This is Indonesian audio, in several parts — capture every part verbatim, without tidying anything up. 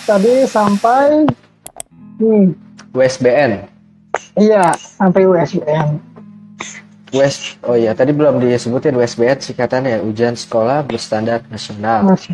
tadi sampai nih. U S B N. Iya, sampai U S B N. U S, oh iya, tadi belum disebutin U S B N singkatannya ujian sekolah berstandar nasional. Masih.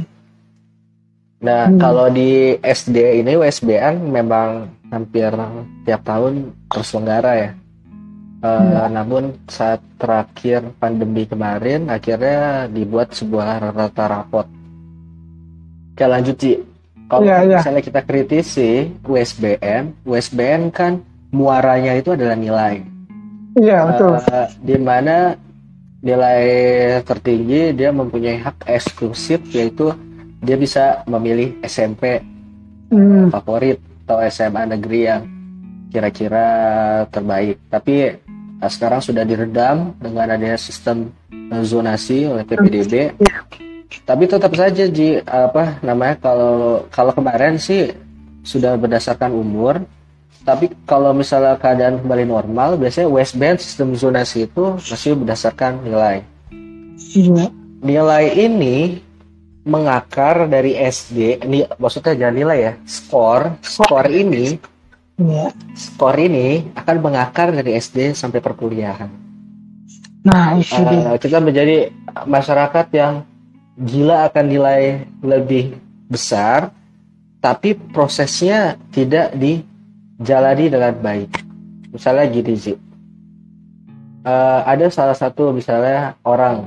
Nah, Hmm. kalau di S D ini U S B N memang hampir tiap tahun terselenggara ya. Uh, Ya. Namun saat terakhir pandemi kemarin akhirnya dibuat sebuah rata rapot. Oke, lanjut Ci. Kalau Iya, iya. misalnya kita kritisi U S B N, U S B N kan muaranya itu adalah nilai. Iya, betul. Uh, di mana nilai tertinggi dia mempunyai hak eksklusif, yaitu dia bisa memilih S M P Hmm. favorit atau S M A negeri yang kira-kira terbaik. Tapi uh, sekarang sudah diredam dengan adanya sistem uh, zonasi oleh P P D B. Iya. Tapi tetap saja Ji, apa namanya, kalau kalau kemarin sih sudah berdasarkan umur. Tapi kalau misalnya keadaan kembali normal, biasanya U S B N sistem zonasi itu masih berdasarkan nilai. Iya. Nilai ini mengakar dari S D, ini maksudnya jangan nilai ya, skor, skor ini, Iya. skor ini akan mengakar dari S D sampai perkuliahan. Nah, itu dia. Uh, kita menjadi masyarakat yang gila akan nilai lebih besar, tapi prosesnya tidak dijalani dengan baik. Misalnya gini sih, uh, ada salah satu misalnya orang,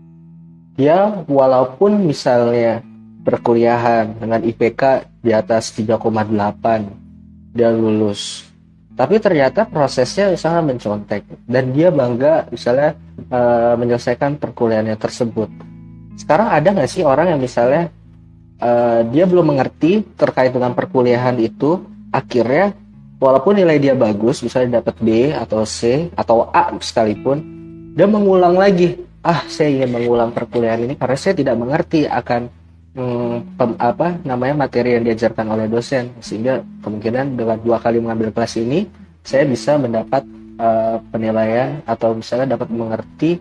dia walaupun misalnya perkuliahan dengan I P K di atas tiga koma delapan, dia lulus, tapi ternyata prosesnya misalnya mencontek dan dia bangga misalnya uh, menyelesaikan perkuliahannya tersebut. Sekarang ada nggak sih orang yang misalnya uh, dia belum mengerti terkait dengan perkuliahan itu, akhirnya walaupun nilai dia bagus, misalnya dapat B atau C atau A sekalipun, dia mengulang lagi. Ah, saya ingin mengulang perkuliahan ini karena saya tidak mengerti akan hmm, pem, apa namanya materi yang diajarkan oleh dosen, sehingga kemungkinan dengan dua kali mengambil kelas ini saya bisa mendapat uh, penilaian atau misalnya dapat mengerti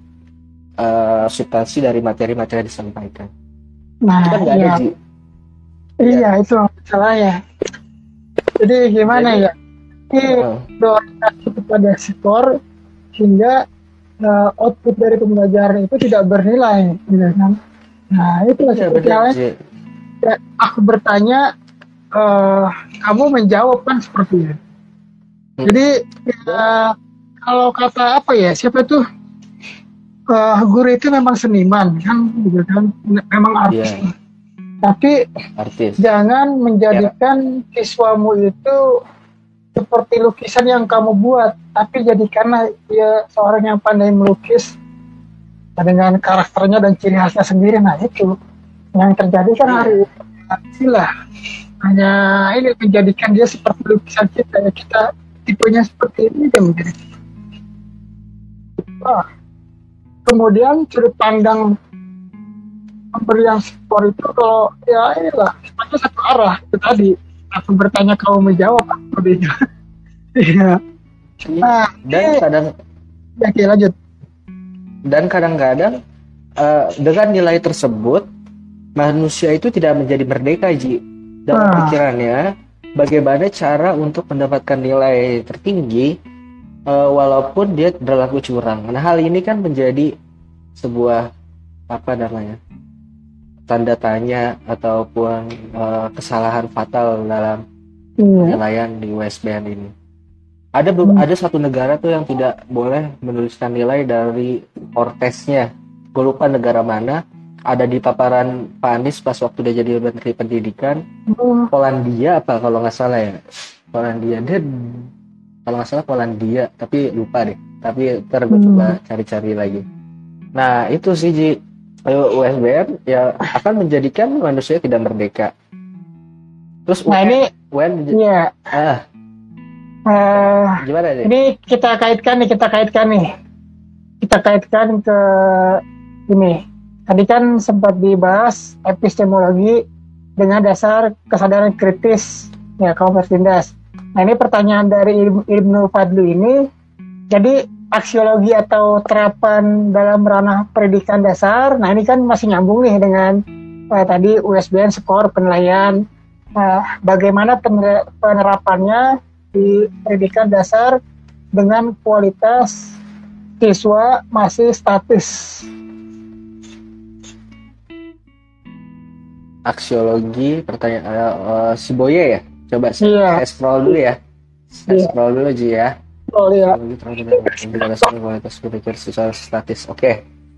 Uh, substansi dari materi-materi yang disampaikan. Nah, Itu kan nggak iya. ada Ji. Iya, itu masalahnya. Jadi gimana Jadi, ya? Ini uh, berorientasi kepada skor hingga uh, output dari pembelajaran itu tidak bernilai, gitu kan? Nah, itu iya seperti benar halnya Ji. ya, aku bertanya, uh, kamu menjawab kan seperti itu. Hmm. Jadi ya, kalau kata apa ya? Siapa tuh? Uh, guru itu memang seniman kan, gitu kan? Memang artis. Iya, Tapi artis. jangan menjadikan siswamu itu seperti lukisan yang kamu buat, tapi jadikanlah dia seorang yang pandai melukis dengan karakternya dan ciri khasnya sendiri. Nah, itu yang terjadi kan Iya. hari ini lah. Hanya ini menjadikan dia seperti lukisan kita, ya kita tipenya seperti ini dia menjadi. Wah. Kemudian sudut pandang pemberian skor itu kalau ya inilah sifatnya satu arah itu tadi. Aku bertanya kamu menjawab aku dia. Iya. Nah, Dan ini kadang ya oke, lanjut. dan kadang-kadang uh, dengan nilai tersebut manusia itu tidak menjadi merdeka Ji. Dalam Ah. pikirannya bagaimana cara untuk mendapatkan nilai tertinggi uh, walaupun dia berlaku curang. Nah, hal ini kan menjadi sebuah apa namanya, tanda tanya ataupun uh, kesalahan fatal dalam Iya. penilaian di U S B N ini. Ada be- Hmm. ada satu negara tuh yang tidak boleh menuliskan nilai dari ortesnya. Gue lupa negara mana. Ada di paparan Pak Anies pas waktu dia jadi Menteri Pendidikan. Hmm. Polandia apa kalau nggak salah ya. Polandia dia kalau nggak salah Polandia, tapi lupa deh. Tapi ntar gue Hmm. coba cari-cari lagi. Nah itu sih Ji, U S B N ya akan menjadikan manusia tidak merdeka. Terus Nah, ini U N, iya. ah Eh, gimana nih? ini kita kaitkan nih, kita kaitkan nih. Kita kaitkan ke ini. Tadi kan sempat dibahas epistemologi dengan dasar kesadaran kritis ya kaum bertindas. Nah, ini pertanyaan dari Ibnu Fadli ini. Jadi aksiologi atau terapan dalam ranah pendidikan dasar. Nah, ini kan masih nyambung nih dengan eh, tadi U S B N skor penilaian. Nah, bagaimana pener- penerapannya di pendidikan dasar dengan kualitas siswa masih statis? Aksiologi, pertanyaan uh, uh, si Boye ya. Coba saya, Iya, saya scroll dulu ya. Saya iya, scroll dulu Ji ya. oh iya. Aksiologi terhadap berdasarkan kualitas berpikir secara statis. Oke.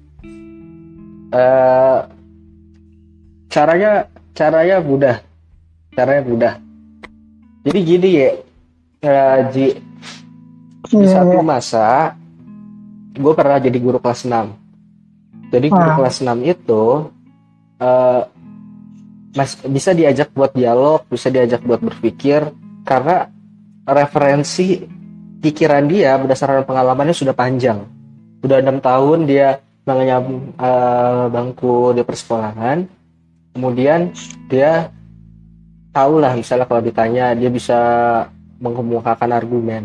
Eh, caranya caranya mudah. Caranya mudah. Jadi gini ya, eh, Ji, di Iya, satu iya. masa gue pernah jadi guru kelas enam. Jadi guru Wah, kelas enam itu eh, mas, bisa diajak buat dialog, bisa diajak buat berpikir, karena referensi pikiran dia berdasarkan pengalamannya sudah panjang. Sudah enam tahun dia mengenyam eh, bangku di persekolahan. Kemudian dia tahulah misalnya kalau ditanya dia bisa mengemukakan argumen.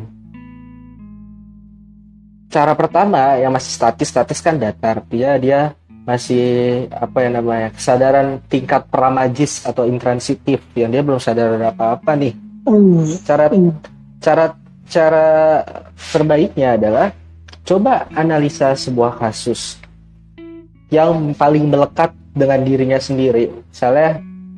Cara pertama yang masih statis-statis kan datar. Dia dia masih apa yang namanya kesadaran tingkat pramagis atau intransitif yang dia belum sadar ada apa-apa nih. hmm, Cara hmm. cara cara terbaiknya adalah coba analisa sebuah kasus yang paling melekat dengan dirinya sendiri. Misalnya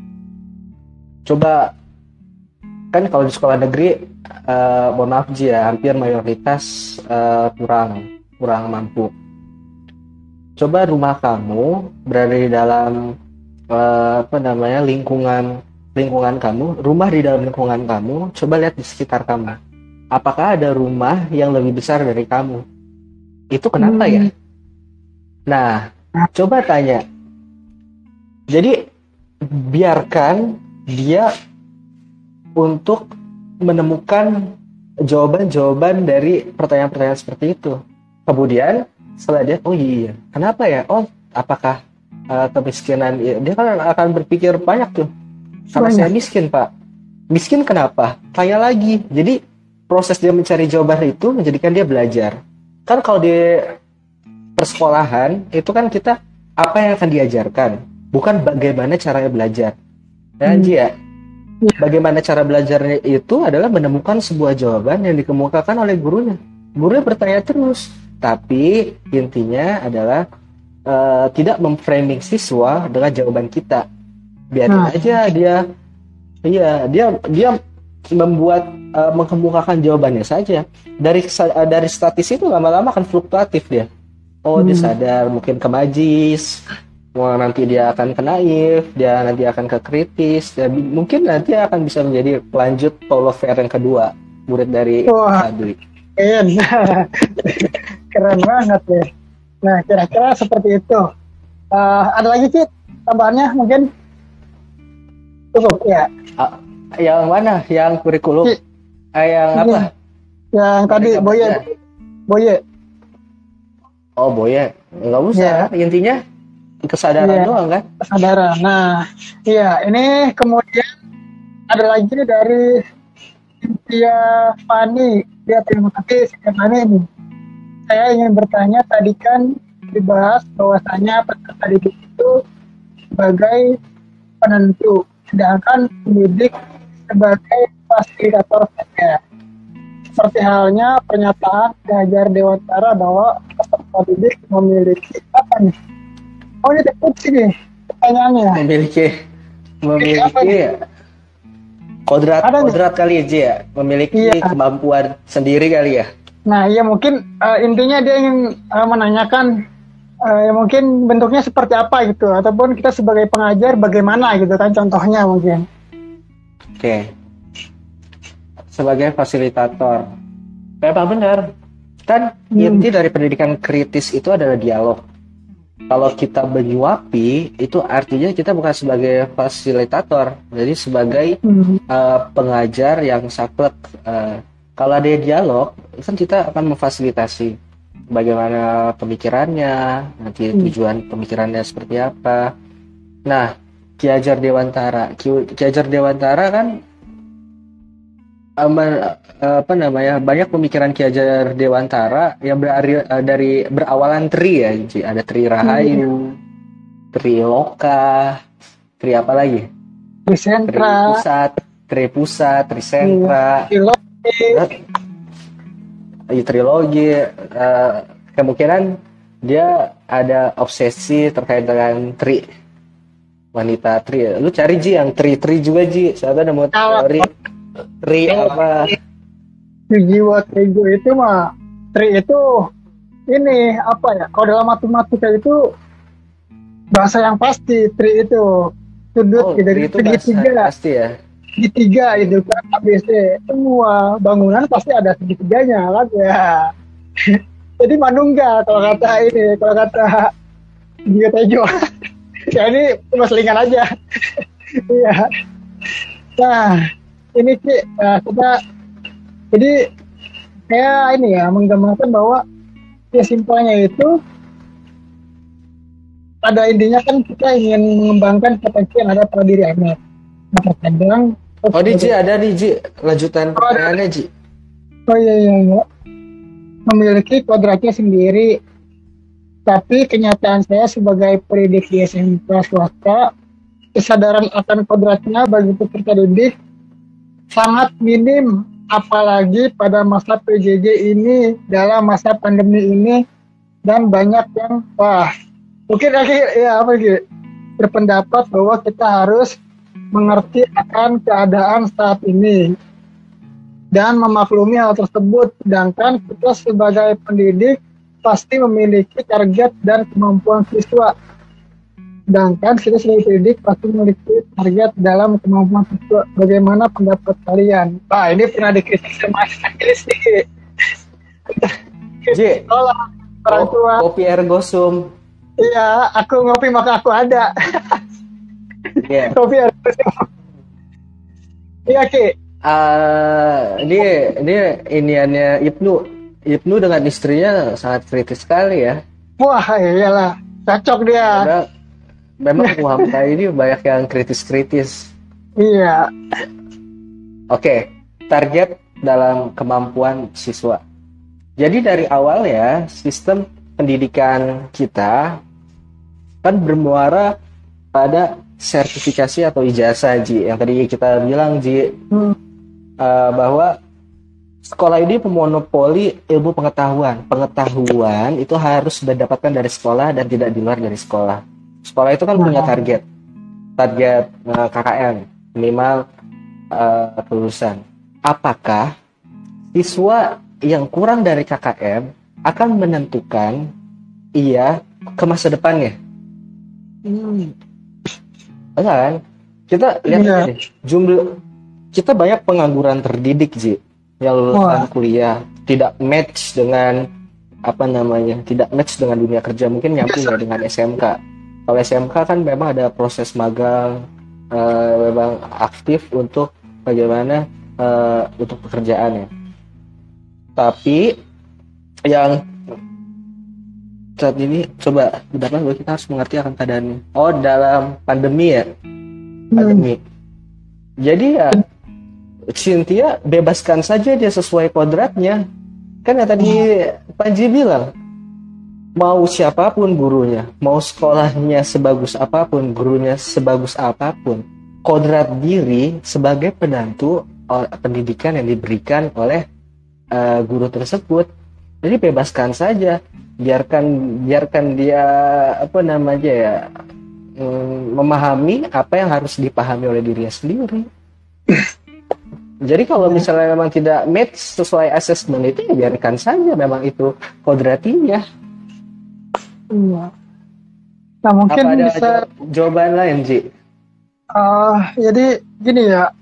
coba, kan kalau di sekolah negeri eh, mohon maaf Ji ya, hampir mayoritas eh, kurang kurang mampu. Coba rumah kamu berada di dalam eh, apa namanya lingkungan lingkungan kamu, rumah di dalam lingkungan kamu, coba lihat di sekitar kamu. Apakah ada rumah yang lebih besar dari kamu? Itu kenapa ya? Nah, coba tanya. Jadi biarkan dia untuk menemukan jawaban-jawaban dari pertanyaan-pertanyaan seperti itu. Kemudian setelah dia, oh iya, kenapa ya? Oh, apakah uh, kemiskinan? Dia kan akan berpikir banyak tuh. Karena Banyak. saya miskin, Pak. Miskin kenapa? Tanya lagi. Jadi proses dia mencari jawaban itu menjadikan dia belajar. Kan kalau di persekolahan itu kan kita apa yang akan diajarkan, bukan bagaimana caranya belajar. Ya, Ji ya. Bagaimana cara belajarnya itu adalah menemukan sebuah jawaban yang dikemukakan oleh gurunya. Gurunya bertanya terus, tapi intinya adalah uh, tidak memframing siswa dengan jawaban kita. Biarin Nah. aja dia, iya dia dia membuat uh, mengemukakan jawabannya saja. Dari uh, dari statis itu lama-lama akan fluktuatif dia. Oh dia Hmm. sadar mungkin ke magis. Wah, nanti dia akan ke naif, dia nanti akan ke kritis, dan mungkin nanti akan bisa menjadi pelanjut Paulo Freire yang kedua, murid dari Wah. Adli. Keren. Keren banget ya. Nah, kira-kira seperti itu. Uh, ada lagi sih tambahannya mungkin? Cukup ya. Ah, yang mana? Yang kurikulum? Si, ah, yang ini, apa? Yang tadi Boye. Boye. Oh, Boye. Nggak usah. Ya. Intinya kesadaran Iya, doang kan? kesadaran. Nah, iya ini kemudian ada lagi dari Cynthia Fani. Dia terima kasih Cynthia Fani ini. Saya ingin bertanya, tadi kan dibahas bahwasanya peserta didik itu sebagai penentu, sedangkan pendidik sebagai fasilitator saja. Seperti halnya pernyataan Ganjar Dewantara bahwa peserta didik memiliki apa nih? Oh ini terputus nih pertanyaannya. Memiliki memiliki kodrat Ada kodrat kali aja ya, memiliki iya. kemampuan sendiri kali ya. Nah iya mungkin uh, intinya dia ingin uh, menanyakan uh, ya mungkin bentuknya seperti apa gitu, ataupun kita sebagai pengajar bagaimana gitu kan contohnya mungkin. Oke. Sebagai fasilitator, memang benar kan Hmm. inti dari pendidikan kritis itu adalah dialog. Kalau kita menyuapi, itu artinya kita bukan sebagai fasilitator, jadi sebagai Hmm. uh, pengajar yang saklek. Uh, kalau ada dialog, kan kita akan memfasilitasi bagaimana pemikirannya, nanti tujuan pemikirannya seperti apa. Nah, Ki Hajar Dewantara, Ki, Ki Hajar Dewantara kan um, apa namanya banyak pemikiran Ki Hajar Dewantara yang berari, uh, dari berawalan tri ya, Ji. Ada Tri Rahayu, Tri Loka, Tri apa lagi? tri Trisentra, pusat, tri pusat, trisentra, trilogi, eh, trilogi, eh, kemungkinan dia ada obsesi terkait dengan tri wanita tri. Lu cari Ji yang tri tri juga Ji. Saya ada mau kalau teori tri apa? jiwa trigo itu mah, tri itu ini apa ya? Kalau dalam matematika itu bahasa yang pasti, tri itu sudut Oh, gitu, tri itu bahasa segitiga, pasti ya. segitiga itu kan A B C, semua bangunan pasti ada segitiganya kan ya. Jadi manunggal kalau kata ini, kalau kata Gio Tejo. Ya ini cuma selingan aja. Iya. Nah, ini Ki, nah, kita jadi kayak ini ya menggambarkan bahwa ya simpelnya itu pada intinya kan kita ingin mengembangkan potensi yang ada pada diri Ahmed. Nah, terkadang Oh, di Ji ada nih Ji lanjutan pertanyaannya Ji. oh iya iya iya memiliki kodratnya sendiri, tapi kenyataan saya sebagai pendidik di S M K swasta, kesadaran akan kodratnya bagi peserta didik sangat minim, apalagi pada masa P J J ini, dalam masa pandemi ini, dan banyak yang wah mungkin lagi ya apa gitu berpendapat bahwa kita harus mengerti akan keadaan saat ini dan memaklumi hal tersebut, sedangkan kita sebagai pendidik pasti memiliki target dan kemampuan siswa, sedangkan kita sebagai pendidik pasti memiliki target dalam kemampuan siswa. Bagaimana pendapat kalian? Pak, ini pernah dikritik sama Akhilis nih. Ji, Tolong orang tua. kopi ergo sum. Iya, aku ngopi maka aku ada. Iya. Kopi harus. Iya Ki. Uh, ini ini iniannya Ibnu Ibnu dengan istrinya sangat kritis sekali ya. Wah iyalah, cocok dia. Karena memang Muhammad ini banyak yang kritis-kritis. Iya. Oke, target dalam kemampuan siswa. Jadi dari awal ya sistem pendidikan kita kan bermuara pada sertifikasi atau ijazah Ji, yang tadi kita bilang Ji. Hmm. Uh, bahwa sekolah ini memonopoli ilmu pengetahuan. Pengetahuan itu harus didapatkan dari sekolah dan tidak di luar dari sekolah. Sekolah itu kan punya target, target uh, K K M minimal uh, kelulusan. Apakah siswa yang kurang dari K K M akan menentukan ia ke masa depannya? Hmm. Enggak kan? Kita lihat yeah. Nih, jumlah kita banyak pengangguran terdidik Ji, yang lulusan kuliah tidak match dengan apa namanya, tidak match dengan dunia kerja, mungkin nyambung ya dengan S M K. Kalau S M K kan memang ada proses magang, uh, memang aktif untuk bagaimana uh, untuk pekerjaannya. Tapi yang saat ini coba benar bahwa kita harus mengerti akan keadaan. Oh, dalam pandemi ya, pandemi. Hmm. Jadi ya Cynthia bebaskan saja dia sesuai kodratnya. Kan yang tadi Panji bilang, mau siapapun gurunya, mau sekolahnya sebagus apapun, gurunya sebagus apapun, kodrat diri sebagai penentu pendidikan yang diberikan oleh uh, guru tersebut. Jadi bebaskan saja, biarkan biarkan dia apa namanya ya mm, memahami apa yang harus dipahami oleh dirinya sendiri. Jadi kalau misalnya memang tidak match sesuai assessment itu ya biarkan saja, memang itu kodratnya. Iya. Nah mungkin apa ada bisa jawaban lain Ji? Uh, jadi gini ya,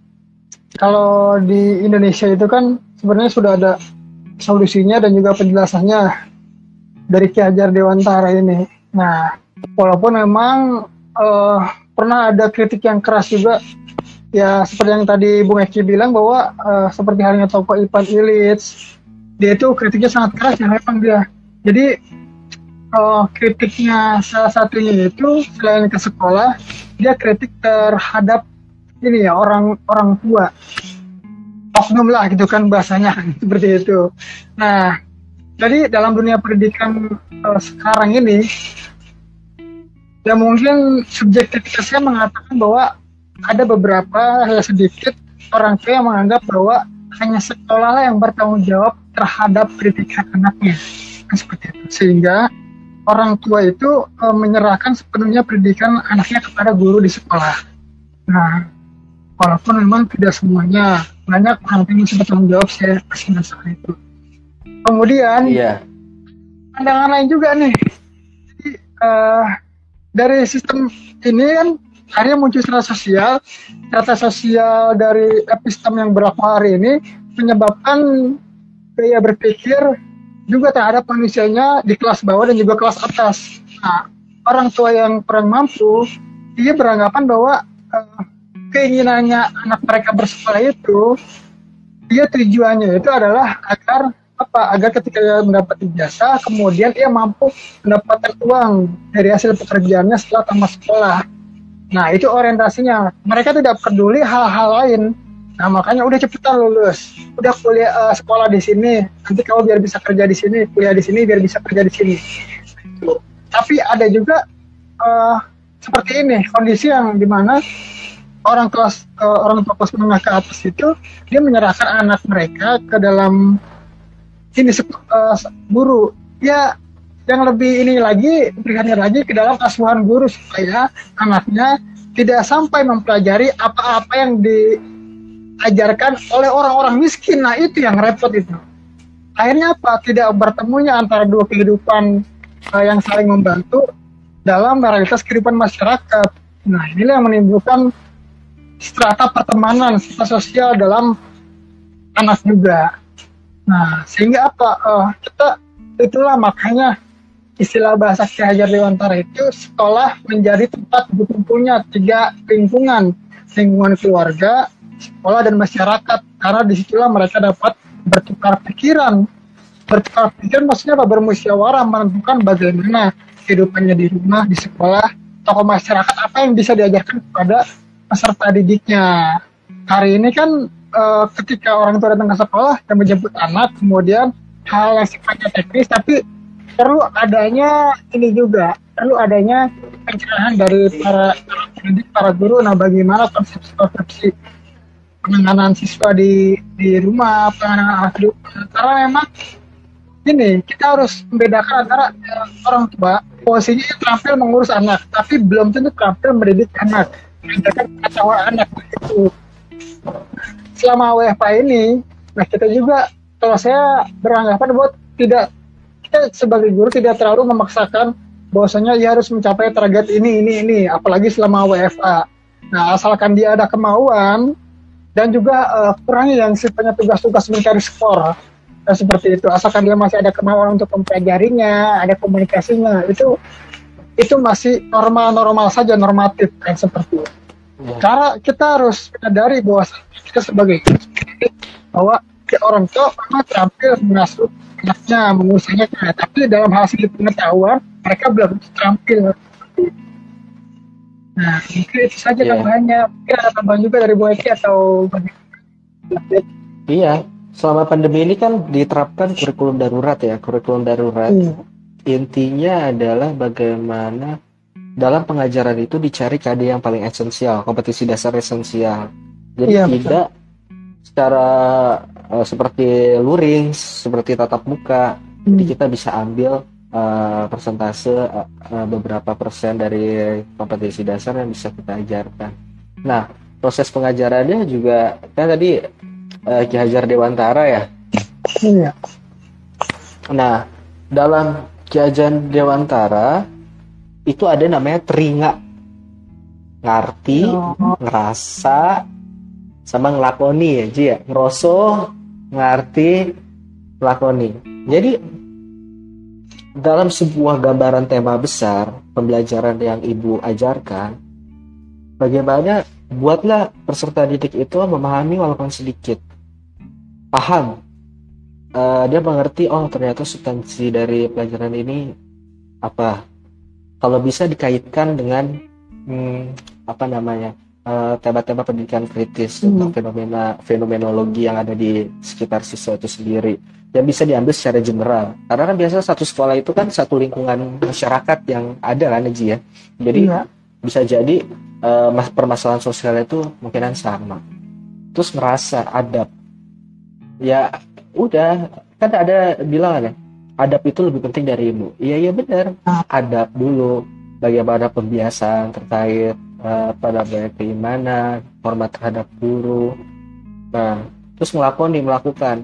kalau di Indonesia itu kan sebenarnya sudah ada solusinya dan juga penjelasannya dari Ki Hajar Dewantara ini. Nah walaupun memang uh, pernah ada kritik yang keras juga. Ya seperti yang tadi Bung Eki bilang bahwa uh, seperti halnya tokoh Ivan Illich, dia itu kritiknya sangat keras ya memang dia. Jadi uh, kritiknya salah satunya itu selain ke sekolah, dia kritik terhadap ini ya orang orang tua, oknum lah gitu kan bahasanya seperti itu. Nah jadi dalam dunia pendidikan uh, sekarang ini, ya mungkin subjektivitasnya mengatakan bahwa ada beberapa ya sedikit orang tua yang menganggap bahwa hanya sekolah lah yang bertanggung jawab terhadap pendidikan anaknya, kan seperti itu. Sehingga orang tua itu e, menyerahkan sepenuhnya pendidikan anaknya kepada guru di sekolah. Nah, walaupun memang tidak semuanya, banyak orang tua yang masih bertanggung jawab, saya pasti masalah itu. Kemudian Iya. pandangan lain juga nih. Jadi, uh, dari sistem ini kan akhirnya muncul strata sosial. Strata sosial dari epistem yang berlaku hari ini menyebabkan gaya berpikir juga terhadap manusianya di kelas bawah dan juga kelas atas. Nah, orang tua yang kurang mampu, dia beranggapan bahwa uh, keinginannya anak mereka bersekolah itu, dia tujuannya itu adalah agar apa? Agar ketika dia mendapat ijazah, kemudian ia mampu mendapatkan uang dari hasil pekerjaannya setelah tamat sekolah. Nah, itu orientasinya. Mereka tidak peduli hal-hal lain. Nah, makanya udah cepetan lulus, udah kuliah uh, sekolah di sini, nanti kamu biar bisa kerja di sini, kuliah di sini biar bisa kerja di sini. Tapi ada juga uh, seperti ini kondisi yang dimana orang kelas uh, orang tua kelas menengah ke atas itu dia menyerahkan anak mereka ke dalam ini uh, guru. Ya, yang lebih ini lagi, berikannya lagi ke dalam asuhan guru supaya anaknya tidak sampai mempelajari apa-apa yang diajarkan oleh orang-orang miskin. Nah, itu yang repot itu. Akhirnya apa? Tidak bertemunya antara dua kehidupan uh, yang saling membantu dalam realitas kehidupan masyarakat. Nah, inilah yang menimbulkan strata pertemanan, strata sosial dalam anak juga. Nah, sehingga apa? Uh, kita itulah makanya istilah bahasa Ki Hajar Dewantara itu sekolah menjadi tempat berkumpulnya tiga lingkungan, lingkungan keluarga, sekolah, dan masyarakat. Karena disitulah mereka dapat bertukar pikiran. Bertukar pikiran maksudnya apa? Bermusyawarah menentukan bagaimana kehidupannya di rumah, di sekolah, tokoh masyarakat, apa yang bisa diajarkan kepada peserta didiknya. Hari ini kan Uh, ketika orang tua datang ke sekolah dan menjemput anak, kemudian hal yang sifatnya teknis, tapi perlu adanya ini juga, perlu adanya pencerahan dari para pendidik, para guru. Nah, bagaimana konsepsi-konsepsi penanganan siswa di di rumah, penanganan anak di rumah. Karena memang ini kita harus membedakan antara uh, orang tua posisinya yang terampil mengurus anak, tapi belum tentu terampil mendidik anak, mengajarkan pengetahuan anak itu. Selama W F H ini, nah kita juga, kalau saya beranggapan buat tidak, kita sebagai guru tidak terlalu memaksakan bahwasanya ia harus mencapai target ini, ini, ini, apalagi selama W F H. Nah, asalkan dia ada kemauan dan juga uh, kurangi yang sifatnya tugas-tugas mencari skor, nah, seperti itu. Asalkan dia masih ada kemauan untuk mempelajarinya, ada komunikasinya, itu itu masih normal-normal saja, normatif kan seperti itu. Ya. Cara kita harus menyadari bahwa kita sebagai bahwa orang tua memang terampil mengasuh anaknya, mengurusnya, tapi dalam hasil pengetahuan mereka belum terampil. Nah, mungkin itu saja yeah. Tambahannya. Mungkin ada tambahan juga dari Bu Eki atau iya, selama pandemi ini kan diterapkan kurikulum darurat ya, kurikulum darurat. Yeah. Intinya adalah bagaimana dalam pengajaran itu dicari K D yang paling esensial, kompetisi dasar esensial. Jadi yeah, tidak betul. secara uh, seperti luring, seperti tatap muka. Hmm. Jadi kita bisa ambil uh, persentase uh, uh, beberapa persen dari kompetisi dasar yang bisa kita ajarkan. Nah, proses pengajarannya juga kan tadi uh, Ki Hajar Dewantara ya. Iya. Nah, dalam Ki Hajar Dewantara itu ada namanya teringa, ngerti, oh. ngerasa, sama ngelakoni ya, Ji ya, ngeroso, ngerti, ngelakoni. Jadi dalam sebuah gambaran tema besar pembelajaran yang Ibu ajarkan, bagaimana buatlah peserta didik itu memahami walaupun sedikit, paham, uh, dia mengerti, oh ternyata substansi dari pelajaran ini apa. Kalau bisa dikaitkan dengan hmm, apa namanya uh, tema-tema pendidikan kritis, hmm. tentang fenomena fenomenologi yang ada di sekitar siswa itu sendiri, yang bisa diambil secara general. Karena kan biasanya satu sekolah itu kan satu lingkungan masyarakat yang ada kan, Ji ya. Jadi ya. bisa jadi eh, mas permasalahan sosial itu mungkinan sama. Terus ngerasa adab, ya udah, kan ada bilang kan ya, adab itu lebih penting dari ilmu. Iya iya benar, adab dulu, bagaimana pembiasaan terkait eh, apa namanya keimanan, hormat terhadap guru. Nah, terus ngelakoni melakukan.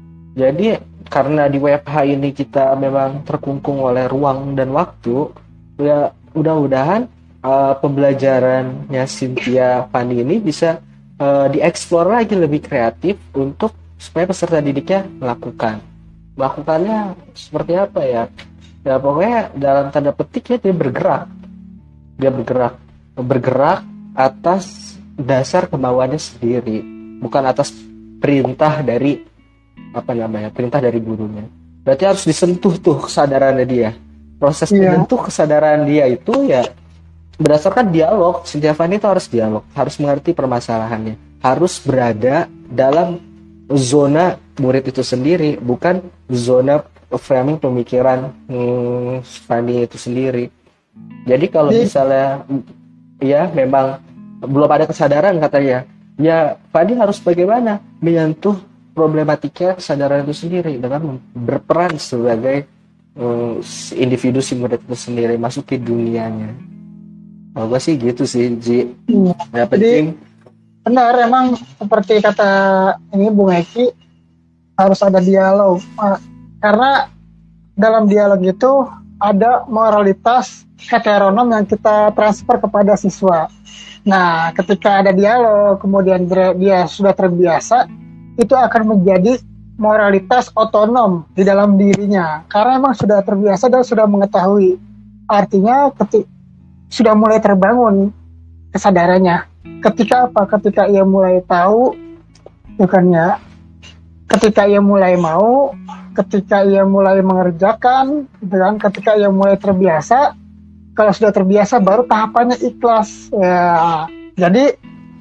Jadi karena di W F H ini kita memang terkungkung oleh ruang dan waktu, ya mudah-mudahan eh, pembelajarannya Cynthia Fani ini bisa eh, dieksplor lagi lebih kreatif untuk supaya peserta didiknya melakukan. Melakukannya seperti apa ya? Ya pokoknya dalam tanda petik ya dia bergerak. Dia bergerak. Bergerak atas dasar kemauannya sendiri, bukan atas perintah dari apa namanya perintah dari gurunya. Berarti harus disentuh tuh kesadarannya dia. Proses Iya. menyentuh kesadaran dia itu ya berdasarkan dialog. Cynthia Fani itu harus dialog, harus mengerti permasalahannya, harus berada dalam zona murid itu sendiri, bukan zona framing pemikiran hmm, Fani itu sendiri. Jadi kalau Jadi- misalnya ya memang belum ada kesadaran katanya, ya Fani harus bagaimana menyentuh problematika kesadaran itu sendiri dengan berperan sebagai um, individu si murid itu sendiri, masuk ke dunianya. Kalau gue sih gitu sih, Ji. Iya. Ya penting. Benar, emang seperti kata ini Bung Eki, harus ada dialog. Ah, karena dalam dialog itu ada moralitas heteronom yang kita transfer kepada siswa. Nah, ketika ada dialog, kemudian dia, dia sudah terbiasa, itu akan menjadi moralitas otonom di dalam dirinya. Karena memang sudah terbiasa dan sudah mengetahui. Artinya ketika sudah mulai terbangun kesadarannya. Ketika apa? Ketika ia mulai tahu, bukannya ketika ia mulai mau, ketika ia mulai mengerjakan, gitu kan? Ketika ia mulai terbiasa, kalau sudah terbiasa baru tahapannya ikhlas. Ya, jadi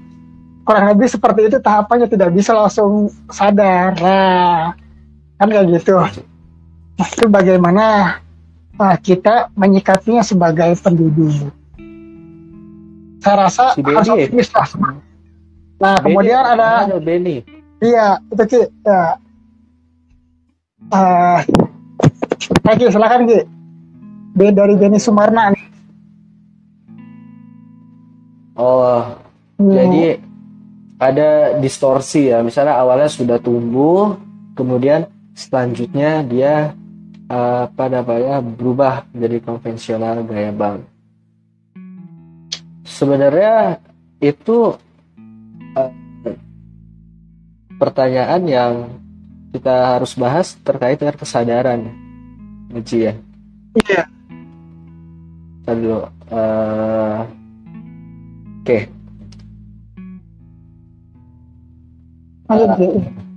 kurang lebih seperti itu tahapannya, tidak bisa langsung sadar. Nah, kan kayak gitu. Nah, itu bagaimana nah, kita menyikapinya sebagai pendidik. Saya rasa Si harus Benny. optimis lah. Nah, kemudian Benny, ada ada Benny. iya, itu Ki. Ya. Uh, Ki, silakan Ki. B dari Benny Sumarna nih. Oh, Hmm. jadi ada distorsi ya. Misalnya awalnya sudah tumbuh, kemudian selanjutnya dia eh, apa namanya berubah menjadi konvensional gaya bank. Sebenarnya itu eh, pertanyaan yang kita harus bahas terkait dengan kesadaran, Uji ya. Iya. Tadi dulu. Eh, Oke. Lanjut, Ki.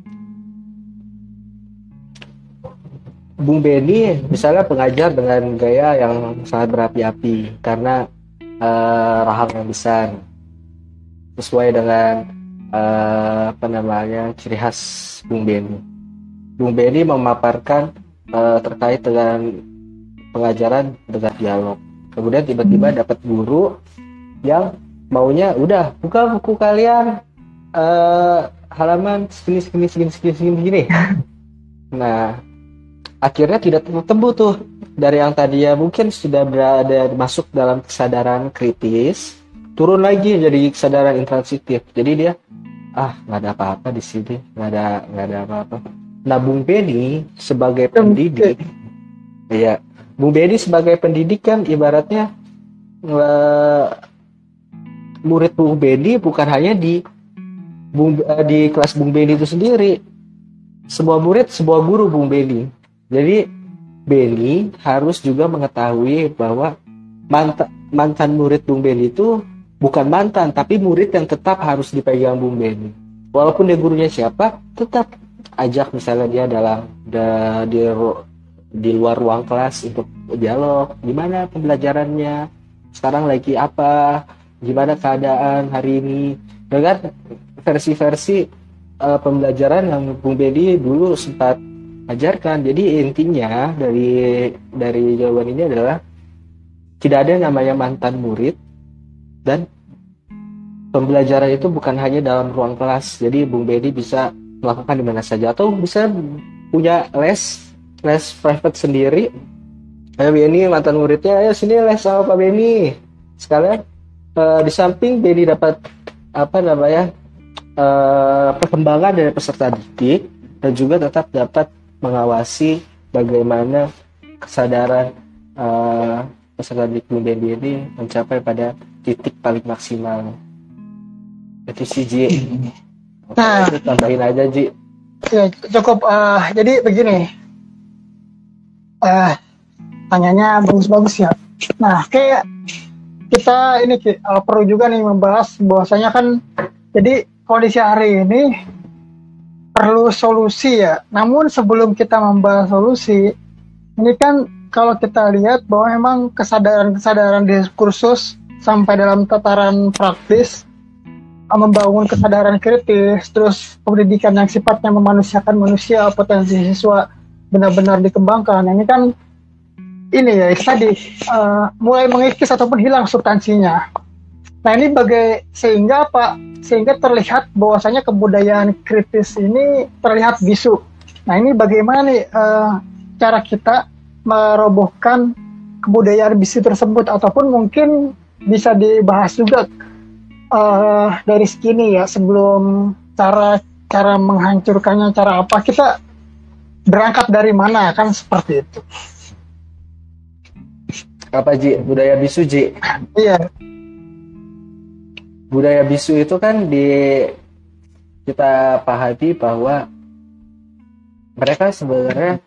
Bung Benny misalnya pengajar dengan gaya yang sangat berapi-api karena eh, rahang yang besar, sesuai dengan eh, apa namanya ciri khas Bung Benny. Bung Benny memaparkan eh, terkait dengan pengajaran dengan dialog. Kemudian tiba-tiba dapat guru yang maunya udah buka buku kalian eh, halaman segini segini segini segini segini segini. Nah, akhirnya tidak ketemu tuh dari yang tadi ya mungkin sudah berada masuk dalam kesadaran kritis, turun lagi jadi kesadaran intransitif. Jadi dia ah nggak ada apa-apa di sini, nggak ada nggak ada apa-apa. Nah, Bung Benny sebagai pendidik, ya Bung Benny sebagai pendidik kan ibaratnya eh, murid Bung Benny bukan hanya di Bung, eh, di kelas Bung Benny itu sendiri, semua murid sebuah guru Bung Benny. Jadi Benny harus juga mengetahui bahwa mantan mantan murid Bung Benny itu bukan mantan, tapi murid yang tetap harus dipegang Bung Benny. Walaupun dia gurunya siapa, tetap ajak misalnya dia dalam da, di di luar ruang kelas untuk dialog. Gimana pembelajarannya? Sekarang lagi apa? Gimana keadaan hari ini? Dengan versi-versi uh, pembelajaran yang Bung Benny dulu sempat ajarkan. Jadi intinya dari dari jawaban ini adalah tidak ada namanya mantan murid dan pembelajaran itu bukan hanya dalam ruang kelas. Jadi Bung Beni bisa melakukan di mana saja atau bisa punya les les private sendiri. Ayo Beni mantan muridnya, ayo sini les sama Pak Beni. Sekalian eh, di samping Beni dapat apa namanya eh, perkembangan dari peserta didik dan juga tetap dapat mengawasi bagaimana kesadaran eh, peserta didik Bung Beni ini mencapai pada titik paling maksimal. Itu sih Ji. Nah, Oke, tambahin aja Ji. ya, cukup. Uh, jadi begini, uh, tanyanya bagus-bagus ya. Nah, kayak kita ini Ki, uh, perlu juga nih membahas bahwasanya kan, jadi kondisi hari ini perlu solusi ya. Namun sebelum kita membahas solusi, ini kan kalau kita lihat bahwa memang kesadaran-kesadaran diskursus sampai dalam tataran praktis membangun kesadaran kritis, terus pendidikan yang sifatnya memanusiakan manusia, potensi siswa benar-benar dikembangkan. Ini kan ini ya tadi uh, mulai mengikis ataupun hilang substansinya. Nah ini bagai sehingga apa? Sehingga terlihat bahwasanya kebudayaan kritis ini terlihat bisu. Nah ini bagaimana nih uh, cara kita merobohkan kebudayaan bisu tersebut, ataupun mungkin bisa dibahas juga Uh, dari segini ya, sebelum cara cara menghancurkannya, cara apa, kita berangkat dari mana, kan seperti itu. Apa Ji? Budaya bisu Ji? Iya. Budaya bisu itu kan di kita pahami bahwa mereka sebenarnya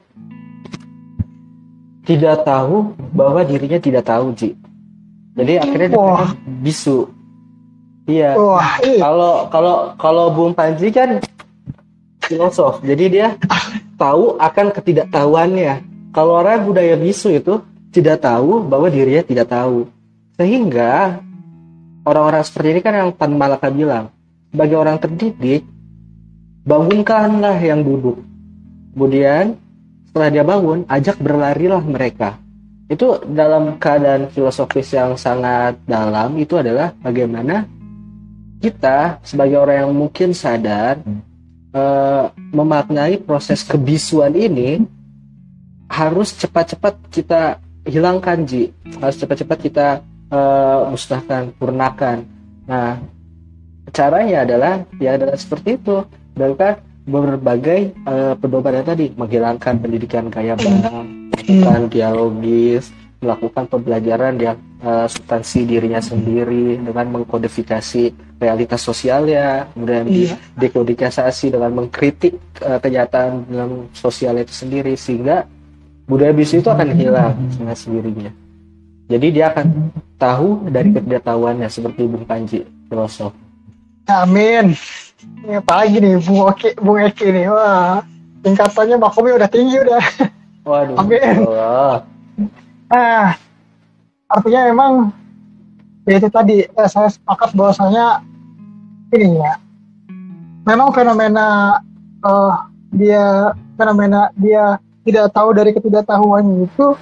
tidak tahu bahwa dirinya tidak tahu Ji. Jadi akhirnya mereka bisu. Iya. Wah, iya. Kalau kalau kalau Bung Panji kan filosof, jadi dia tahu akan ketidaktahuannya. Kalau orang budaya bisu itu tidak tahu bahwa dirinya tidak tahu. Sehingga orang-orang seperti ini kan yang Tan Malaka bilang, sebagai orang terdidik, bangunkanlah yang duduk. Kemudian setelah dia bangun, ajak berlarilah mereka. Itu dalam keadaan filosofis yang sangat dalam, itu adalah bagaimana kita sebagai orang yang mungkin sadar uh, memaknai proses kebisuan ini harus cepat-cepat kita hilangkan Ji, harus cepat-cepat kita uh, musnahkan, purnakan. Nah caranya adalah ya adalah seperti itu, dengan berbagai uh, pedoman tadi, menghilangkan pendidikan gaya barang, melakukan dialogis, melakukan pembelajaran yang uh, substansi dirinya sendiri dengan mengkodifikasi realitas sosialnya, kemudian iya. dekodifikasi dengan mengkritik uh, kenyataan dalam sosial itu sendiri, sehingga budaya bisu itu akan hilang dengan sendirinya. Jadi dia akan tahu dari ketidaktahuannya, seperti Bung Panji, filosof. Amin. Ini apa lagi nih Bung Oki, Bung Eki nih, wah tingkatannya makomnya udah tinggi udah. Waduh. Amin. Allah. Nah, artinya memang ya itu tadi eh, saya sepakat bahwasanya ini ya, memang fenomena uh, dia fenomena dia tidak tahu dari ketidaktahuannya itu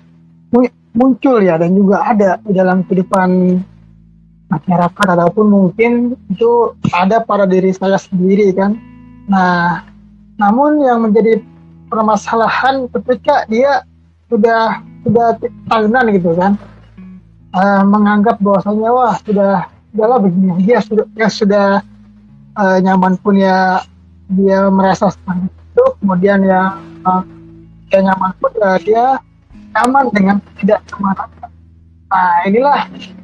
muncul ya, dan juga ada di dalam kehidupan masyarakat, ataupun mungkin itu ada pada diri saya sendiri kan. Nah, namun yang menjadi permasalahan ketika dia sudah sudah tahunan gitu kan, uh, menganggap bahwasanya wah sudah udahlah begini, dia sudah dia sudah uh, nyaman pun ya, dia merasa seperti itu, kemudian ya uh, dia nyaman pun ya dia nyaman dengan tidak nyamanan. Nah inilah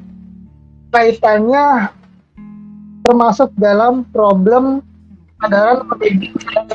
kaitannya termasuk dalam problem kesadaran pendidikan.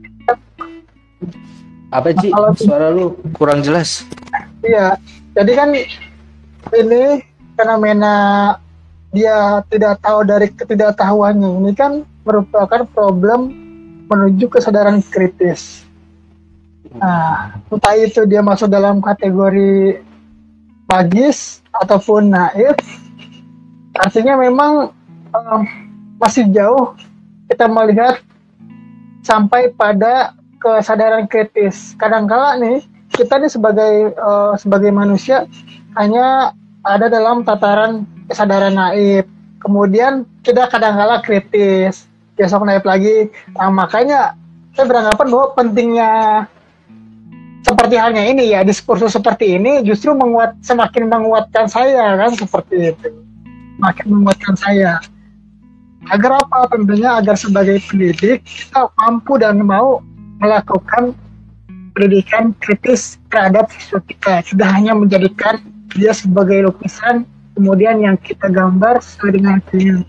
Apa Ci? Nah, suara lu kurang jelas. Iya, jadi kan ini fenomena dia tidak tahu dari ketidaktahuannya ini kan merupakan problem menuju kesadaran kritis. Nah, entah itu dia masuk dalam kategori magis ataupun naif, artinya memang um, masih jauh kita melihat sampai pada kesadaran kritis. Kadang-kala nih kita nih sebagai uh, sebagai manusia hanya ada dalam tataran kesadaran naif, kemudian kita kadang-kala kritis, besok naik lagi. Nah, makanya saya beranggapan bahwa pentingnya seperti halnya ini ya, diskursus seperti ini justru menguat, semakin menguatkan saya kan, seperti itu, semakin menguatkan saya. Agar apa? Tentunya agar sebagai pendidik kita mampu dan mau melakukan pendidikan kritis terhadap siswa kita, tidak hanya menjadikan dia sebagai lukisan kemudian yang kita gambar sesuai dengan keinginan.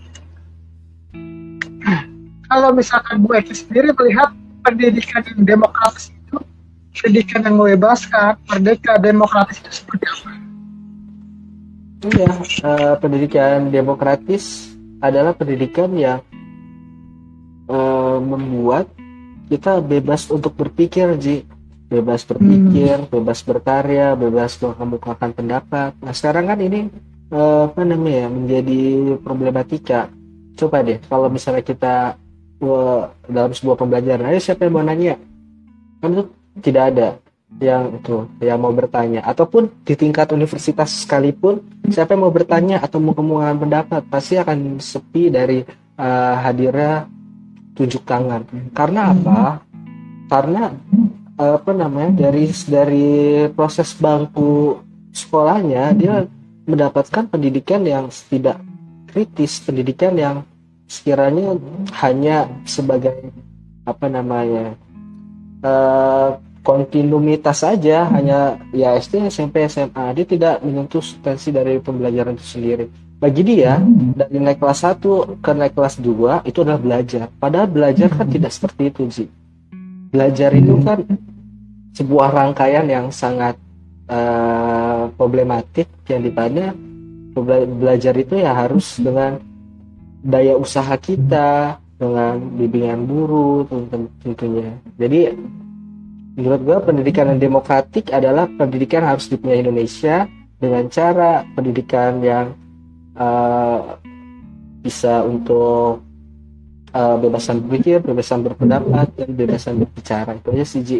Kalau misalkan Bu Eki sendiri melihat pendidikan yang demokratis itu, pendidikan yang membebaskan, merdeka, demokratis itu seperti apa? Iya, uh, pendidikan demokratis adalah pendidikan yang uh, membuat kita bebas untuk berpikir, Ji. Bebas berpikir, hmm. bebas berkarya, bebas mengemukakan pendapat. Nah, sekarang kan ini uh, apa namanya menjadi problematika. Coba deh, kalau misalnya kita uh, dalam sebuah pembelajaran, ayo siapa yang mau nanya? Kan itu tidak ada yang itu yang mau bertanya, ataupun di tingkat universitas sekalipun siapa yang mau bertanya atau mau mengemukakan pendapat pasti akan sepi dari uh, hadirnya tunjuk tangan. Karena apa? Karena apa namanya dari dari proses bangku sekolahnya dia mendapatkan pendidikan yang tidak kritis, pendidikan yang sekiranya hanya sebagai apa namanya uh, kontinuitas saja, hanya ya S D, S M P, S M A. Dia tidak menyentuh substansi dari pembelajaran itu sendiri. Bagi dia dari naik kelas satu ke naik kelas dua itu adalah belajar. Padahal belajar kan tidak seperti itu, Ji. Belajar itu kan sebuah rangkaian yang sangat uh, problematik, yang dimana belajar itu ya harus dengan daya usaha kita, dengan bimbingan guru tentunya. Jadi menurut gue pendidikan yang demokratik adalah pendidikan yang harus dipunyai Indonesia dengan cara pendidikan yang uh, bisa untuk uh, bebasan berpikir, bebasan berpendapat, dan bebasan berbicara. Itu aja sih, Ji.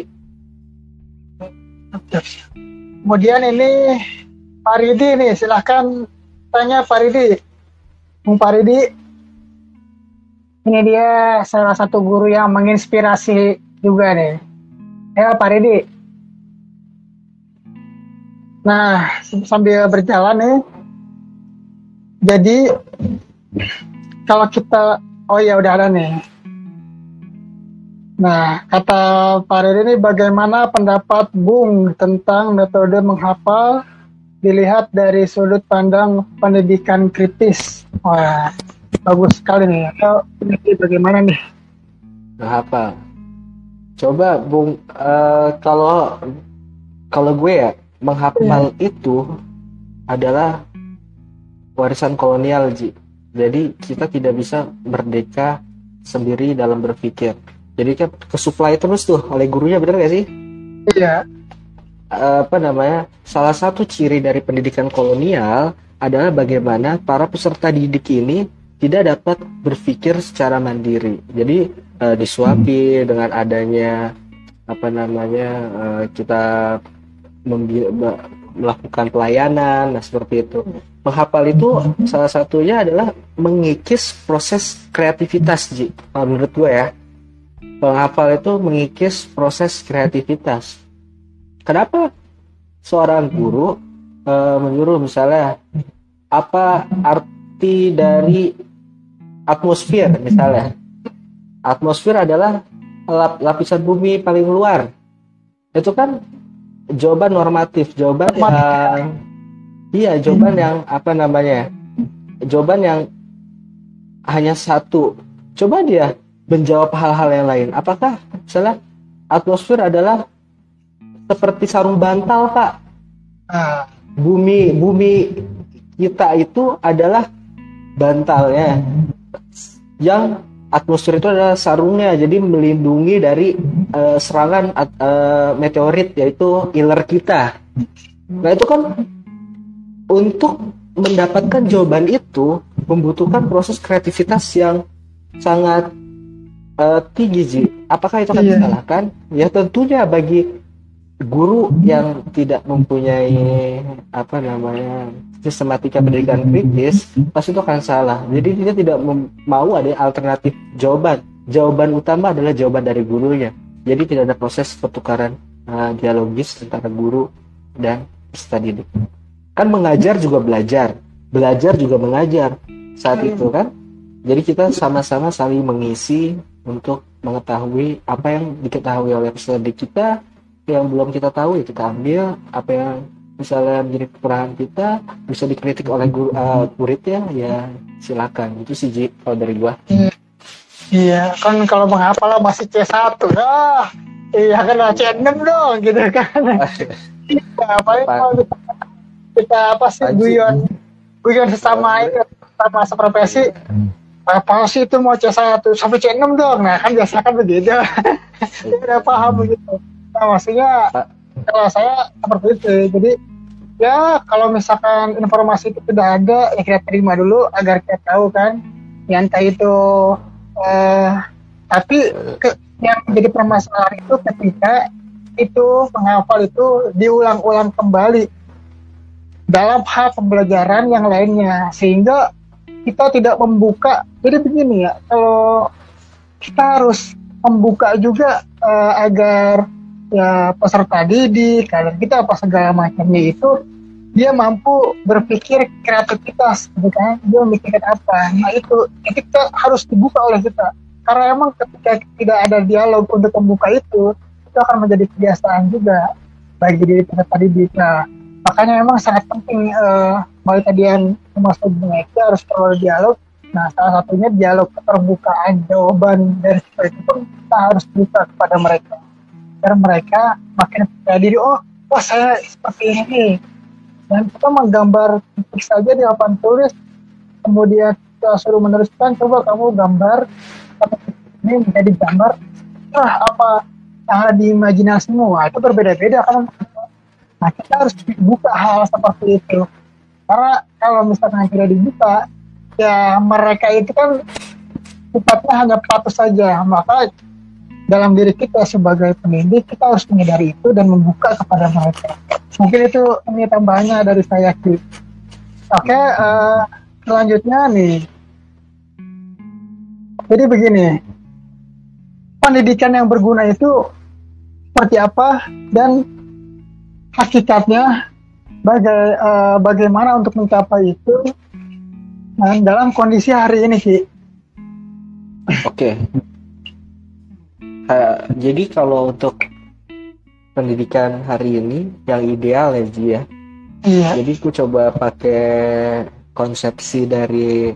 Kemudian ini Pak Ridi nih, silahkan tanya Pak Ridi. Bung Pak Ridi, ini dia salah satu guru yang menginspirasi juga nih. Ya Pak Ridi. Nah, sambil berjalan nih, jadi kalau kita, oh ya udah ada nih. Nah, kata Pak Ridi ini, bagaimana pendapat Bung tentang metode menghafal dilihat dari sudut pandang pendidikan kritis? Wah, bagus sekali nih. Atau ini bagaimana nih? Menghafal. Coba Bung, uh, kalau kalau gue ya, menghafal yeah. itu adalah warisan kolonial, Ji. Jadi kita tidak bisa merdeka sendiri dalam berpikir. Jadi kan kesuplai terus tuh oleh gurunya, benar gak sih? Iya. Uh, apa namanya? Salah satu ciri dari pendidikan kolonial adalah bagaimana para peserta didik ini tidak dapat berpikir secara mandiri. Jadi uh, disuapi hmm. dengan adanya apa namanya uh, kita membi- melakukan pelayanan, nah seperti itu. Menghafal itu salah satunya adalah mengikis proses kreativitas, Ji. Nah, menurut gue ya. Penghafal itu mengikis proses kreativitas. Kenapa seorang guru e, menyuruh misalnya apa arti dari atmosfer misalnya? Atmosfer adalah lap, lapisan bumi paling luar. Itu kan jawaban normatif, jawaban yang iya, jawaban yang apa namanya? Jawaban yang hanya satu. Coba dia menjawab hal-hal yang lain. Apakah misalnya atmosfer adalah seperti sarung bantal, Kak? Ah. Bumi bumi kita itu adalah bantalnya. Yang atmosfer itu adalah sarungnya, jadi melindungi dari uh, serangan uh, meteorit, yaitu iler kita. Nah itu kan untuk mendapatkan jawaban itu membutuhkan proses kreativitas yang sangat Uh, tinggi, Ji. Apakah itu akan yeah. disalahkan? Ya tentunya bagi guru yang tidak mempunyai apa namanya sistematika pendidikan kritis pasti itu akan salah. Jadi dia tidak mem- mau ada alternatif jawaban. Jawaban utama adalah jawaban dari gurunya. Jadi tidak ada proses pertukaran uh, dialogis antara guru dan peserta didik. Kan mengajar juga belajar, belajar juga mengajar saat itu kan. Jadi kita sama-sama saling mengisi untuk mengetahui apa yang diketahui oleh peserta didik kita, yang belum kita tahu ya kita ambil, apa yang misalnya menjadi kekurangan kita bisa dikritik oleh guru, uh, muridnya ya silakan. Itu sih Ji kalau dari gua. Iya, kan kalau menghafal masih C satu dah. Iya kan C enam dong gitu kan. Iya, apalagi kalau kita, kita apa sih guyon guyon sesama itu sama seprofesi. Apa sih itu mau C satu sampai C enam dong. Nah, kan biasa kan begitu. Udah paham begitu. Nah, maksudnya kalau saya seperti itu. Jadi ya kalau misalkan informasi itu tidak ada ya kita terima dulu agar kita tahu kan. Ya entah itu eh, tapi ke, yang menjadi permasalahan itu ketika itu penghafal itu diulang-ulang kembali dalam hal pembelajaran yang lainnya sehingga kita tidak membuka. Jadi begini ya, kalau kita harus membuka juga uh, agar ya peserta didik, kader kita apa segala macamnya itu dia mampu berpikir kreativitas, gitu kan? Dia memikirkan apa? Nah itu kita harus dibuka oleh kita. Karena emang ketika tidak ada dialog untuk membuka itu, itu akan menjadi kebiasaan juga bagi diri peserta didik. Nah, makanya memang sangat penting uh, mulai tadi yang termasuk mereka harus perlu dialog. Nah, salah satunya dialog keterbukaan jawaban dari siswa itu pun kita harus buka kepada mereka. Agar mereka makin percaya diri, oh, wah saya seperti ini. Dan kita menggambar titik saja di papan tulis, kemudian kita suruh meneruskan, coba kamu gambar, ini menjadi gambar, nah apa yang ada di imajinasimu, nah, itu berbeda-beda kan. Nah, kita harus buka hal seperti itu. Karena kalau misalkan tidak dibuka, ya mereka itu kan sifatnya hanya patuh saja. Maka dalam diri kita sebagai pendidik, kita harus menyadari itu dan membuka kepada mereka. Mungkin itu ini tambahannya dari saya, Ki. Oke, uh, selanjutnya nih. Jadi begini, pendidikan yang berguna itu seperti apa dan hakikatnya baga, uh, bagaimana untuk mencapai itu nah, dalam kondisi hari ini, Ki. Oke. Ha, jadi kalau untuk pendidikan hari ini yang ideal ya Ji ya. Iya. Jadi aku coba pakai konsepsi dari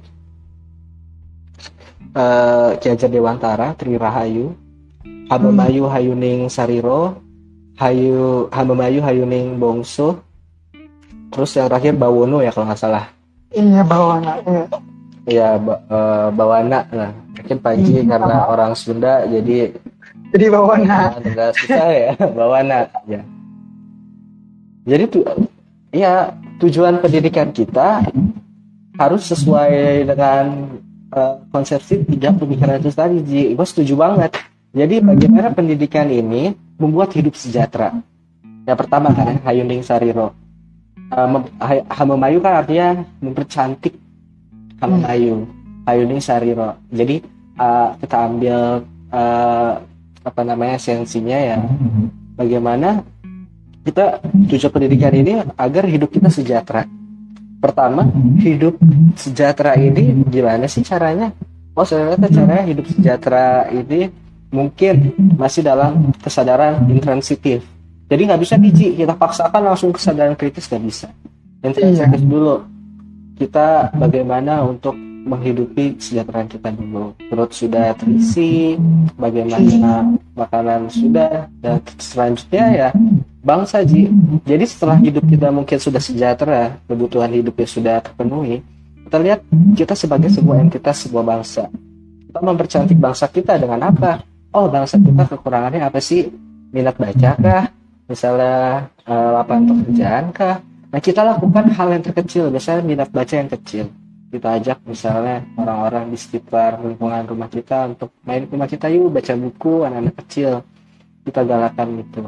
uh, Ki Hajar Dewantara, Tri Rahayu, Hamemayu hmm. Hayuning Sariro, Hayu Hamemayu Hayuning Bongso, terus yang terakhir Bawono ya kalau nggak salah. Iya Bawana. Iya. Iya uh, Bawana. Nah mungkin Panji hmm, karena apa? Orang Sunda jadi jadi Bawana. Agak susah ya Bawana ya. Jadi tuh ya tujuan pendidikan kita harus sesuai dengan uh, konsepsi tiga pemikiran itu tadi. Ji, gue setuju banget. Jadi bagaimana pendidikan ini membuat hidup sejahtera. Yang pertama kan Hayuning Sariro. Uh, Hamemayu kan artinya mempercantik Hamemayu. Hayuning Sariro. Jadi uh, kita ambil uh, apa namanya esensinya ya bagaimana kita tujuan pendidikan ini agar hidup kita sejahtera. Pertama, hidup sejahtera ini gimana sih caranya? Oh ternyata caranya hidup sejahtera ini mungkin masih dalam kesadaran intransitif. Jadi nggak bisa biji kita paksakan langsung kesadaran kritis, nggak bisa. Intransitif dulu. Kita bagaimana untuk menghidupi kesejahteraan kita dulu. Perut sudah terisi, bagaimana makanan sudah, dan selanjutnya ya bangsa Ji. Jadi setelah hidup kita mungkin sudah sejahtera, kebutuhan hidupnya sudah terpenuhi, kita lihat kita sebagai sebuah entitas, sebuah bangsa. Kita mempercantik bangsa kita dengan apa? Oh bangsa kita kekurangannya apa sih? Minat baca kah? Misalnya uh, lapangan pekerjaan kah? Nah kita lakukan hal yang terkecil, misalnya minat baca yang kecil. Kita ajak misalnya orang-orang di sekitar lingkungan rumah kita untuk main ke rumah kita, yuk baca buku anak-anak kecil, kita galakan gitu.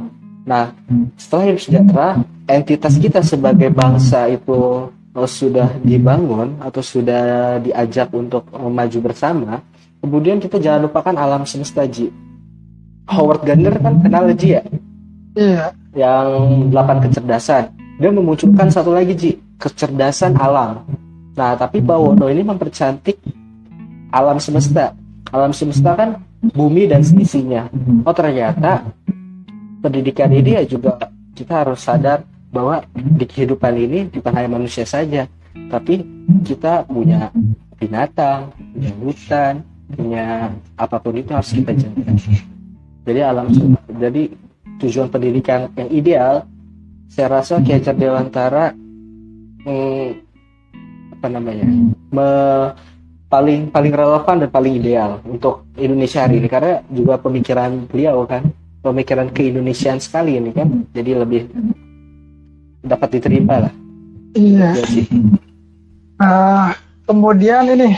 Nah, setelah hidup sejahtera, entitas kita sebagai bangsa itu eh, sudah dibangun atau sudah diajak untuk eh, maju bersama. Kemudian kita jangan lupakan alam semesta, Ji. Howard Gardner kan kenal Ji ya, Iya. yang delapan kecerdasan. Dia memunculkan satu lagi, Ji, kecerdasan alam. Nah, tapi Bawono ini mempercantik alam semesta. Alam semesta kan bumi dan seisinya. Oh, ternyata pendidikan ini ya juga kita harus sadar bahwa di kehidupan ini bukan hanya manusia saja, tapi kita punya binatang, punya hutan, punya apapun itu harus kita jaga. Jadi alam, jadi tujuan pendidikan yang ideal, saya rasa Ki Hajar Dewantara hmm, apa namanya, me, paling paling relevan dan paling ideal untuk Indonesia hari ini, karena juga pemikiran beliau kan, pemikiran keindonesiaan sekali ini kan, jadi lebih dapat diterima lah. Iya. Ya sih. Nah, kemudian ini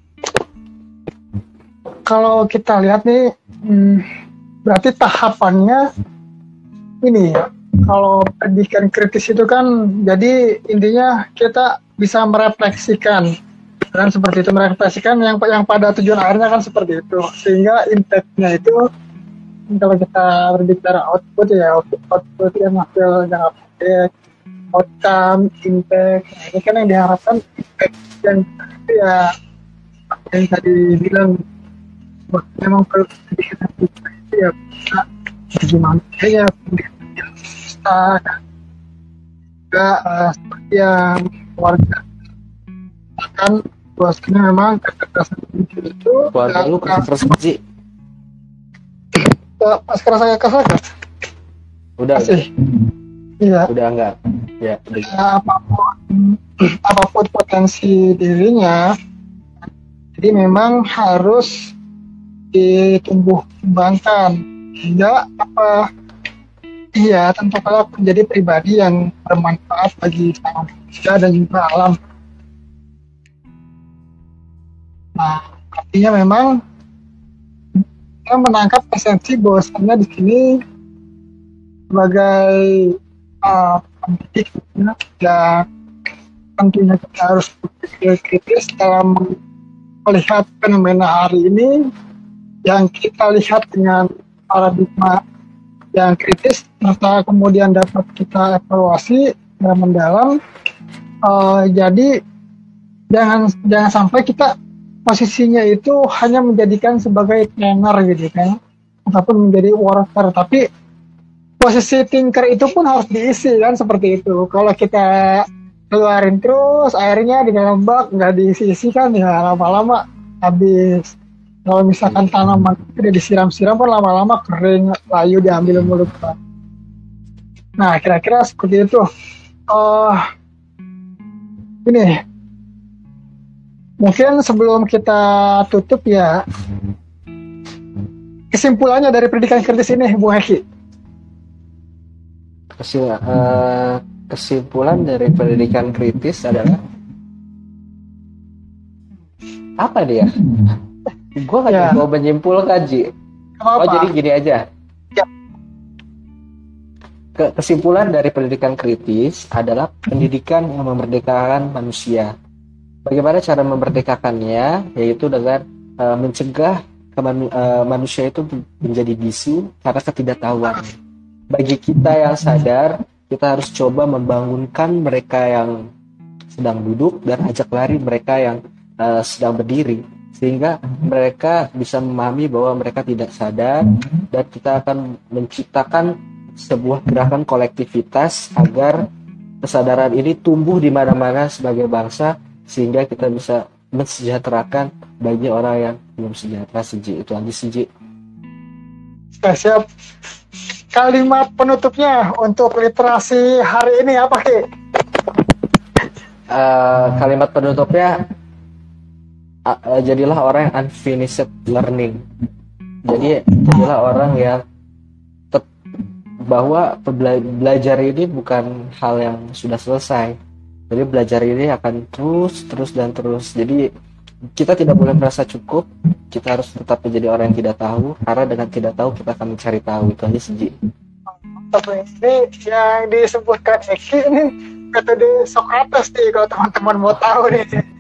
kalau kita lihat nih, hmm, berarti tahapannya ini ya. Kalau pendidikan kritis itu kan, jadi intinya kita bisa merefleksikan, kan seperti itu, merefleksikan yang yang pada tujuan akhirnya kan seperti itu, sehingga impact-nya itu kalau kita berbicara output ya output, output yang hasil jangka pendek, outcome, impact. Nah, ini kan yang diharapkan impact yang itu ya yang tadi bilang bahwa memang perlu pendidikan itu ya bisa gimana ya pendidikan kita juga uh, seperti yang warga akan bahwasanya memang kecerdasan itu Keluarga lu keras Ji. Sekarang saya kasar Udah, masih iya, udah enggak? Ya, udah. ya, apapun apapun potensi dirinya, jadi memang harus ditumbuh kembangkan hingga apa iya tentu kalau menjadi pribadi yang bermanfaat bagi sang manusia dan juga alam. Nah, artinya memang kita menangkap esensi bahwasannya di sini sebagai uh, pendidik ya, tentunya kita harus berpikir kritis dalam melihat fenomena hari ini yang kita lihat dengan paradigma yang kritis, serta kemudian dapat kita evaluasi secara mendalam. Uh, jadi jangan jangan sampai kita posisinya itu hanya menjadikan sebagai trainer gitu kan, ataupun menjadi worker, tapi posisi thinker itu pun harus diisi kan, seperti itu. Kalau kita keluarin terus airnya di dalam bak nggak diisi-isi kan ya lama-lama habis. Kalau misalkan tanaman tidak disiram-siram pun lama-lama kering, layu, diambil mulut. Nah, kira-kira seperti itu. Oh, ini mungkin sebelum kita tutup ya, kesimpulannya dari pendidikan kritis ini, Bung Heki. Kesil, uh, kesimpulan dari pendidikan kritis adalah apa dia? Gue nggak Ya. mau menyimpulkan, Ji. Apa-apa. Oh, jadi gini aja. Ya. Ke- kesimpulan dari pendidikan kritis adalah pendidikan yang memerdekakan manusia. Bagaimana cara memerdekakannya? Yaitu dengan uh, mencegah keman- uh, manusia itu menjadi bisu karena ketidaktahuan. Bagi kita yang sadar, kita harus coba membangunkan mereka yang sedang duduk dan ajak lari mereka yang uh, sedang berdiri, sehingga mereka bisa memahami bahwa mereka tidak sadar, dan kita akan menciptakan sebuah gerakan kolektivitas agar kesadaran ini tumbuh di mana-mana sebagai bangsa, sehingga kita bisa mensejahterakan bagi orang yang belum sejahtera. Seji itu aja, Seji. Oke, siap. Kalimat penutupnya untuk literasi hari ini apa, Ki? Uh, kalimat penutupnya, uh, uh, jadilah orang yang unfinished learning. Jadi jadilah orang yang tet- bahwa bela- belajar ini bukan hal yang sudah selesai. Jadi belajar ini akan terus, terus dan terus. Jadi kita tidak boleh merasa cukup. Kita harus tetap menjadi orang yang tidak tahu, karena dengan tidak tahu kita akan mencari tahu. Itu aja, Seji. Apa ini yang disebutkan Eki ini metode Socrates nih kalau teman-teman mau tahu nih.